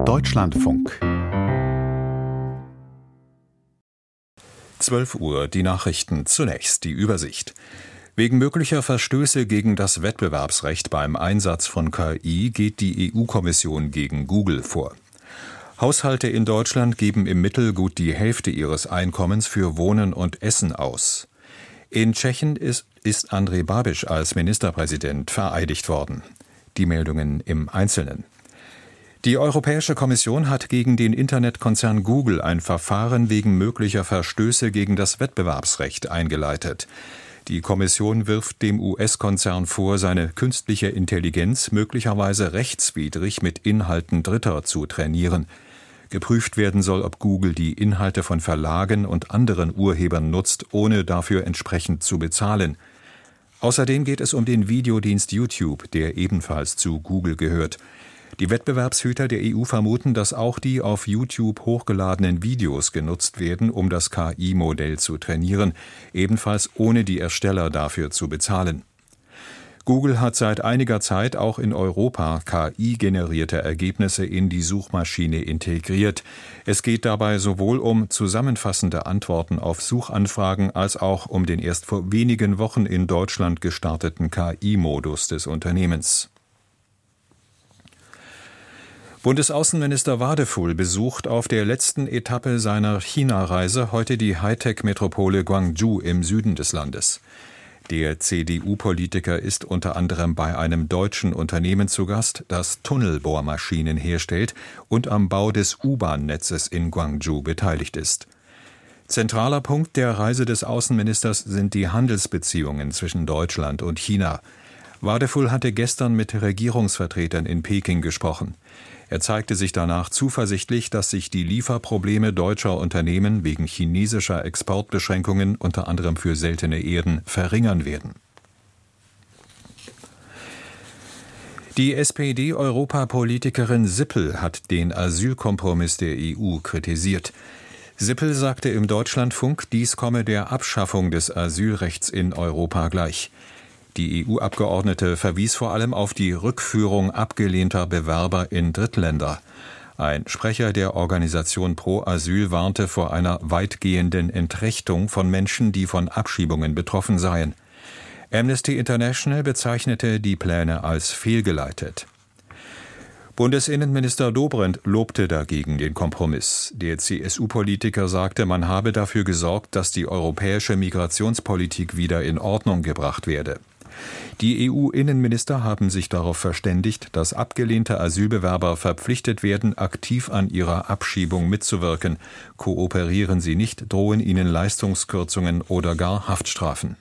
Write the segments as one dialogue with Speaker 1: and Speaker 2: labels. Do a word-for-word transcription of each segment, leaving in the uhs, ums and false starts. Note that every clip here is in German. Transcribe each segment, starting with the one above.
Speaker 1: Deutschlandfunk.
Speaker 2: zwölf Uhr, die Nachrichten. Zunächst die Übersicht. Wegen möglicher Verstöße gegen das Wettbewerbsrecht beim Einsatz von K I geht die E U-Kommission gegen Google vor. Haushalte in Deutschland geben im Mittel gut die Hälfte ihres Einkommens für Wohnen und Essen aus. In Tschechien ist, ist Andrej Babiš als Ministerpräsident vereidigt worden. Die Meldungen im Einzelnen. Die Europäische Kommission hat gegen den Internetkonzern Google ein Verfahren wegen möglicher Verstöße gegen das Wettbewerbsrecht eingeleitet. Die Kommission wirft dem U S-Konzern vor, seine künstliche Intelligenz möglicherweise rechtswidrig mit Inhalten Dritter zu trainieren. Geprüft werden soll, ob Google die Inhalte von Verlagen und anderen Urhebern nutzt, ohne dafür entsprechend zu bezahlen. Außerdem geht es um den Videodienst YouTube, der ebenfalls zu Google gehört. Die Wettbewerbshüter der E U vermuten, dass auch die auf YouTube hochgeladenen Videos genutzt werden, um das K I-Modell zu trainieren, ebenfalls ohne die Ersteller dafür zu bezahlen. Google hat seit einiger Zeit auch in Europa K I-generierte Ergebnisse in die Suchmaschine integriert. Es geht dabei sowohl um zusammenfassende Antworten auf Suchanfragen als auch um den erst vor wenigen Wochen in Deutschland gestarteten K I-Modus des Unternehmens. Bundesaußenminister Wadefull besucht auf der letzten Etappe seiner China-Reise heute die Hightech-Metropole Guangzhou im Süden des Landes. Der C D U-Politiker ist unter anderem bei einem deutschen Unternehmen zu Gast, das Tunnelbohrmaschinen herstellt und am Bau des U-Bahn-Netzes in Guangzhou beteiligt ist. Zentraler Punkt der Reise des Außenministers sind die Handelsbeziehungen zwischen Deutschland und China. Wadefull hatte gestern mit Regierungsvertretern in Peking gesprochen. Er zeigte sich danach zuversichtlich, dass sich die Lieferprobleme deutscher Unternehmen wegen chinesischer Exportbeschränkungen, unter anderem für seltene Erden, verringern werden. Die S P D-Europapolitikerin Sippel hat den Asylkompromiss der E U kritisiert. Sippel sagte im Deutschlandfunk, dies komme der Abschaffung des Asylrechts in Europa gleich. Die E U-Abgeordnete verwies vor allem auf die Rückführung abgelehnter Bewerber in Drittländer. Ein Sprecher der Organisation Pro Asyl warnte vor einer weitgehenden Entrechtung von Menschen, die von Abschiebungen betroffen seien. Amnesty International bezeichnete die Pläne als fehlgeleitet. Bundesinnenminister Dobrindt lobte dagegen den Kompromiss. Der C S U-Politiker sagte, man habe dafür gesorgt, dass die europäische Migrationspolitik wieder in Ordnung gebracht werde. Die E U-Innenminister haben sich darauf verständigt, dass abgelehnte Asylbewerber verpflichtet werden, aktiv an ihrer Abschiebung mitzuwirken. Kooperieren sie nicht, drohen ihnen Leistungskürzungen oder gar Haftstrafen.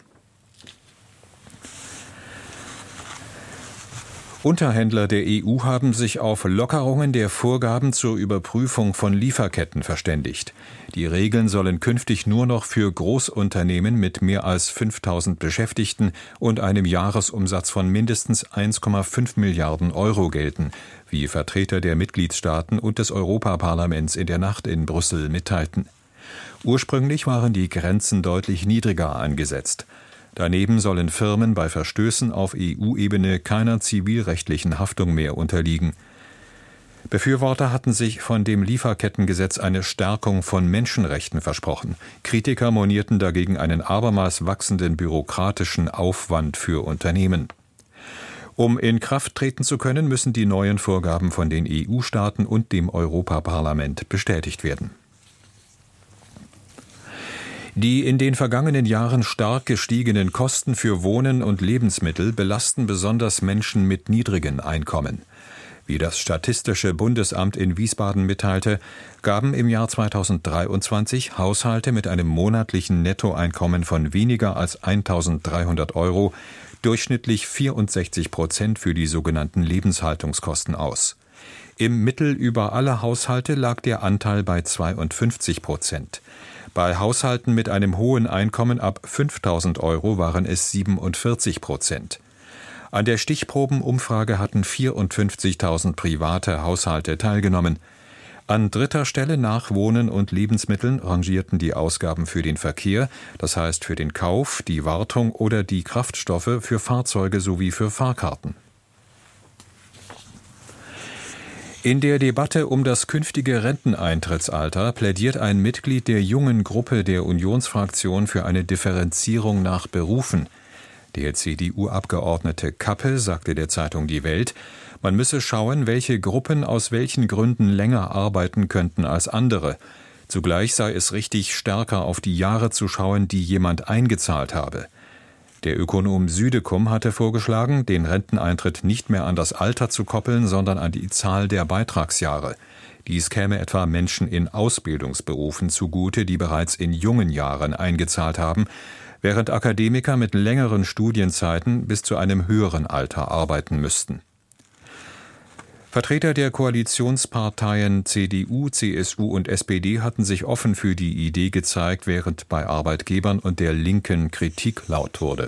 Speaker 2: Unterhändler der E U haben sich auf Lockerungen der Vorgaben zur Überprüfung von Lieferketten verständigt. Die Regeln sollen künftig nur noch für Großunternehmen mit mehr als fünftausend Beschäftigten und einem Jahresumsatz von mindestens eins Komma fünf Milliarden Euro gelten, wie Vertreter der Mitgliedstaaten und des Europaparlaments in der Nacht in Brüssel mitteilten. Ursprünglich waren die Grenzen deutlich niedriger angesetzt. Daneben sollen Firmen bei Verstößen auf E U-Ebene keiner zivilrechtlichen Haftung mehr unterliegen. Befürworter hatten sich von dem Lieferkettengesetz eine Stärkung von Menschenrechten versprochen. Kritiker monierten dagegen einen abermals wachsenden bürokratischen Aufwand für Unternehmen. Um in Kraft treten zu können, müssen die neuen Vorgaben von den E U-Staaten und dem Europaparlament bestätigt werden. Die in den vergangenen Jahren stark gestiegenen Kosten für Wohnen und Lebensmittel belasten besonders Menschen mit niedrigen Einkommen. Wie das Statistische Bundesamt in Wiesbaden mitteilte, gaben im Jahr zweitausenddreiundzwanzig Haushalte mit einem monatlichen Nettoeinkommen von weniger als eintausenddreihundert Euro durchschnittlich vierundsechzig Prozent für die sogenannten Lebenshaltungskosten aus. Im Mittel über alle Haushalte lag der Anteil bei zweiundfünfzig Prozent. Bei Haushalten mit einem hohen Einkommen ab fünftausend Euro waren es siebenundvierzig Prozent. An der Stichprobenumfrage hatten vierundfünfzigtausend private Haushalte teilgenommen. An dritter Stelle nach Wohnen und Lebensmitteln rangierten die Ausgaben für den Verkehr, das heißt für den Kauf, die Wartung oder die Kraftstoffe für Fahrzeuge sowie für Fahrkarten. In der Debatte um das künftige Renteneintrittsalter plädiert ein Mitglied der jungen Gruppe der Unionsfraktion für eine Differenzierung nach Berufen. Der C D U-Abgeordnete Kappe sagte der Zeitung Die Welt, man müsse schauen, welche Gruppen aus welchen Gründen länger arbeiten könnten als andere. Zugleich sei es richtig, stärker auf die Jahre zu schauen, die jemand eingezahlt habe. Der Ökonom Südekum hatte vorgeschlagen, den Renteneintritt nicht mehr an das Alter zu koppeln, sondern an die Zahl der Beitragsjahre. Dies käme etwa Menschen in Ausbildungsberufen zugute, die bereits in jungen Jahren eingezahlt haben, während Akademiker mit längeren Studienzeiten bis zu einem höheren Alter arbeiten müssten. Vertreter der Koalitionsparteien C D U, C S U und S P D hatten sich offen für die Idee gezeigt, während bei Arbeitgebern und der Linken Kritik laut wurde.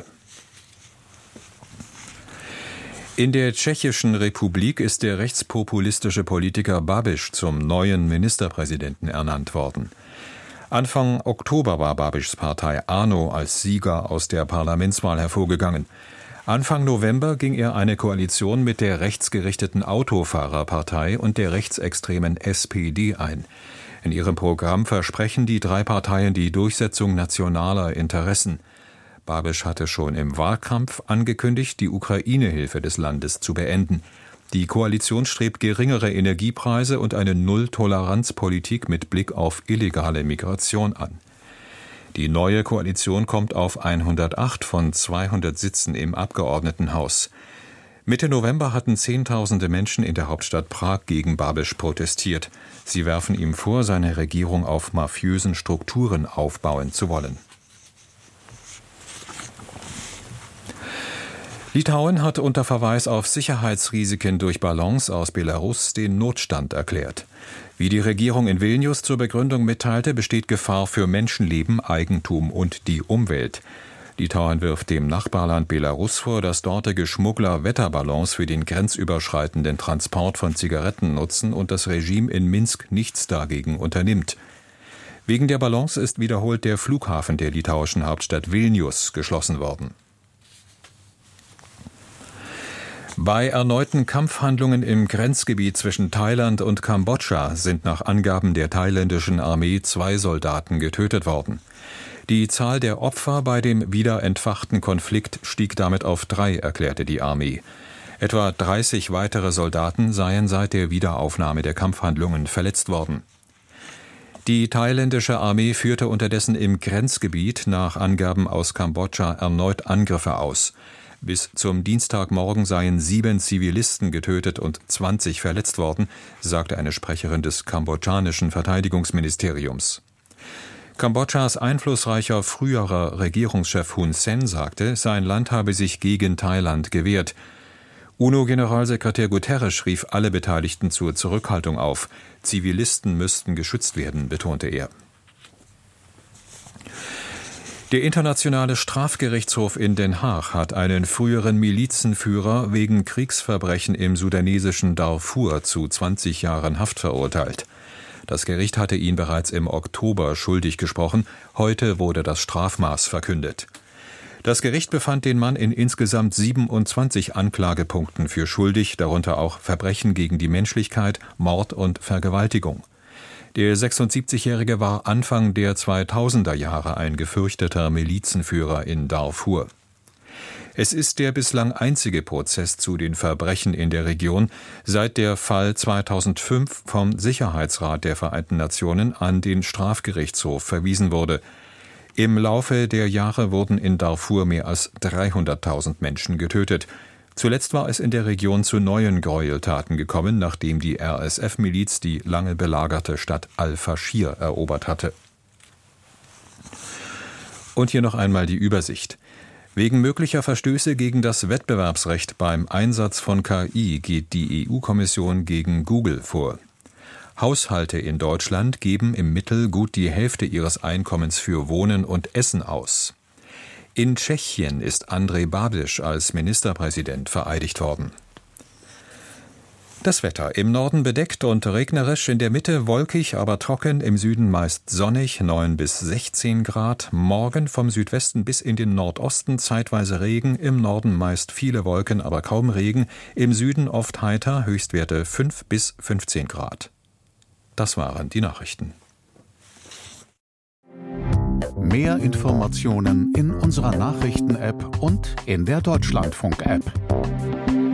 Speaker 2: In der Tschechischen Republik ist der rechtspopulistische Politiker Babiš zum neuen Ministerpräsidenten ernannt worden. Anfang Oktober war Babišs Partei ANO als Sieger aus der Parlamentswahl hervorgegangen. Anfang November ging er eine Koalition mit der rechtsgerichteten Autofahrerpartei und der rechtsextremen S P D ein. In ihrem Programm versprechen die drei Parteien die Durchsetzung nationaler Interessen. Babiš hatte schon im Wahlkampf angekündigt, die Ukraine-Hilfe des Landes zu beenden. Die Koalition strebt geringere Energiepreise und eine Null-Toleranz-Politik mit Blick auf illegale Migration an. Die neue Koalition kommt auf hundertacht von zweihundert Sitzen im Abgeordnetenhaus. Mitte November hatten Zehntausende Menschen in der Hauptstadt Prag gegen Babiš protestiert. Sie werfen ihm vor, seine Regierung auf mafiösen Strukturen aufbauen zu wollen. Litauen hat unter Verweis auf Sicherheitsrisiken durch Ballons aus Belarus den Notstand erklärt. Wie die Regierung in Vilnius zur Begründung mitteilte, besteht Gefahr für Menschenleben, Eigentum und die Umwelt. Litauen wirft dem Nachbarland Belarus vor, dass dortige Schmuggler Wetterballons für den grenzüberschreitenden Transport von Zigaretten nutzen und das Regime in Minsk nichts dagegen unternimmt. Wegen der Ballons ist wiederholt der Flughafen der litauischen Hauptstadt Vilnius geschlossen worden. Bei erneuten Kampfhandlungen im Grenzgebiet zwischen Thailand und Kambodscha sind nach Angaben der thailändischen Armee zwei Soldaten getötet worden. Die Zahl der Opfer bei dem wieder entfachten Konflikt stieg damit auf drei, erklärte die Armee. Etwa dreißig weitere Soldaten seien seit der Wiederaufnahme der Kampfhandlungen verletzt worden. Die thailändische Armee führte unterdessen im Grenzgebiet nach Angaben aus Kambodscha erneut Angriffe aus. Bis zum Dienstagmorgen seien sieben Zivilisten getötet und zwanzig verletzt worden, sagte eine Sprecherin des kambodschanischen Verteidigungsministeriums. Kambodschas einflussreicher früherer Regierungschef Hun Sen sagte, sein Land habe sich gegen Thailand gewehrt. UNO-Generalsekretär Guterres rief alle Beteiligten zur Zurückhaltung auf. Zivilisten müssten geschützt werden, betonte er. Der Internationale Strafgerichtshof in Den Haag hat einen früheren Milizenführer wegen Kriegsverbrechen im sudanesischen Darfur zu zwanzig Jahren Haft verurteilt. Das Gericht hatte ihn bereits im Oktober schuldig gesprochen, heute wurde das Strafmaß verkündet. Das Gericht befand den Mann in insgesamt siebenundzwanzig Anklagepunkten für schuldig, darunter auch Verbrechen gegen die Menschlichkeit, Mord und Vergewaltigung. Der sechsundsiebzigjährige war Anfang der zweitausender Jahre ein gefürchteter Milizenführer in Darfur. Es ist der bislang einzige Prozess zu den Verbrechen in der Region, seit der Fall zweitausendfünf vom Sicherheitsrat der Vereinten Nationen an den Strafgerichtshof verwiesen wurde. Im Laufe der Jahre wurden in Darfur mehr als dreihunderttausend Menschen getötet. Zuletzt war es in der Region zu neuen Gräueltaten gekommen, nachdem die R S F-Miliz die lange belagerte Stadt Al-Faschir erobert hatte. Und hier noch einmal die Übersicht. Wegen möglicher Verstöße gegen das Wettbewerbsrecht beim Einsatz von K I geht die E U-Kommission gegen Google vor. Haushalte in Deutschland geben im Mittel gut die Hälfte ihres Einkommens für Wohnen und Essen aus. In Tschechien ist Andrej Babiš als Ministerpräsident vereidigt worden. Das Wetter: Im Norden bedeckt und regnerisch, in der Mitte wolkig, aber trocken, im Süden meist sonnig, neun bis sechzehn Grad. Morgen vom Südwesten bis in den Nordosten zeitweise Regen, im Norden meist viele Wolken, aber kaum Regen, im Süden oft heiter, Höchstwerte fünf bis fünfzehn Grad. Das waren die Nachrichten.
Speaker 1: Mehr Informationen in unserer Nachrichten-App und in der Deutschlandfunk-App.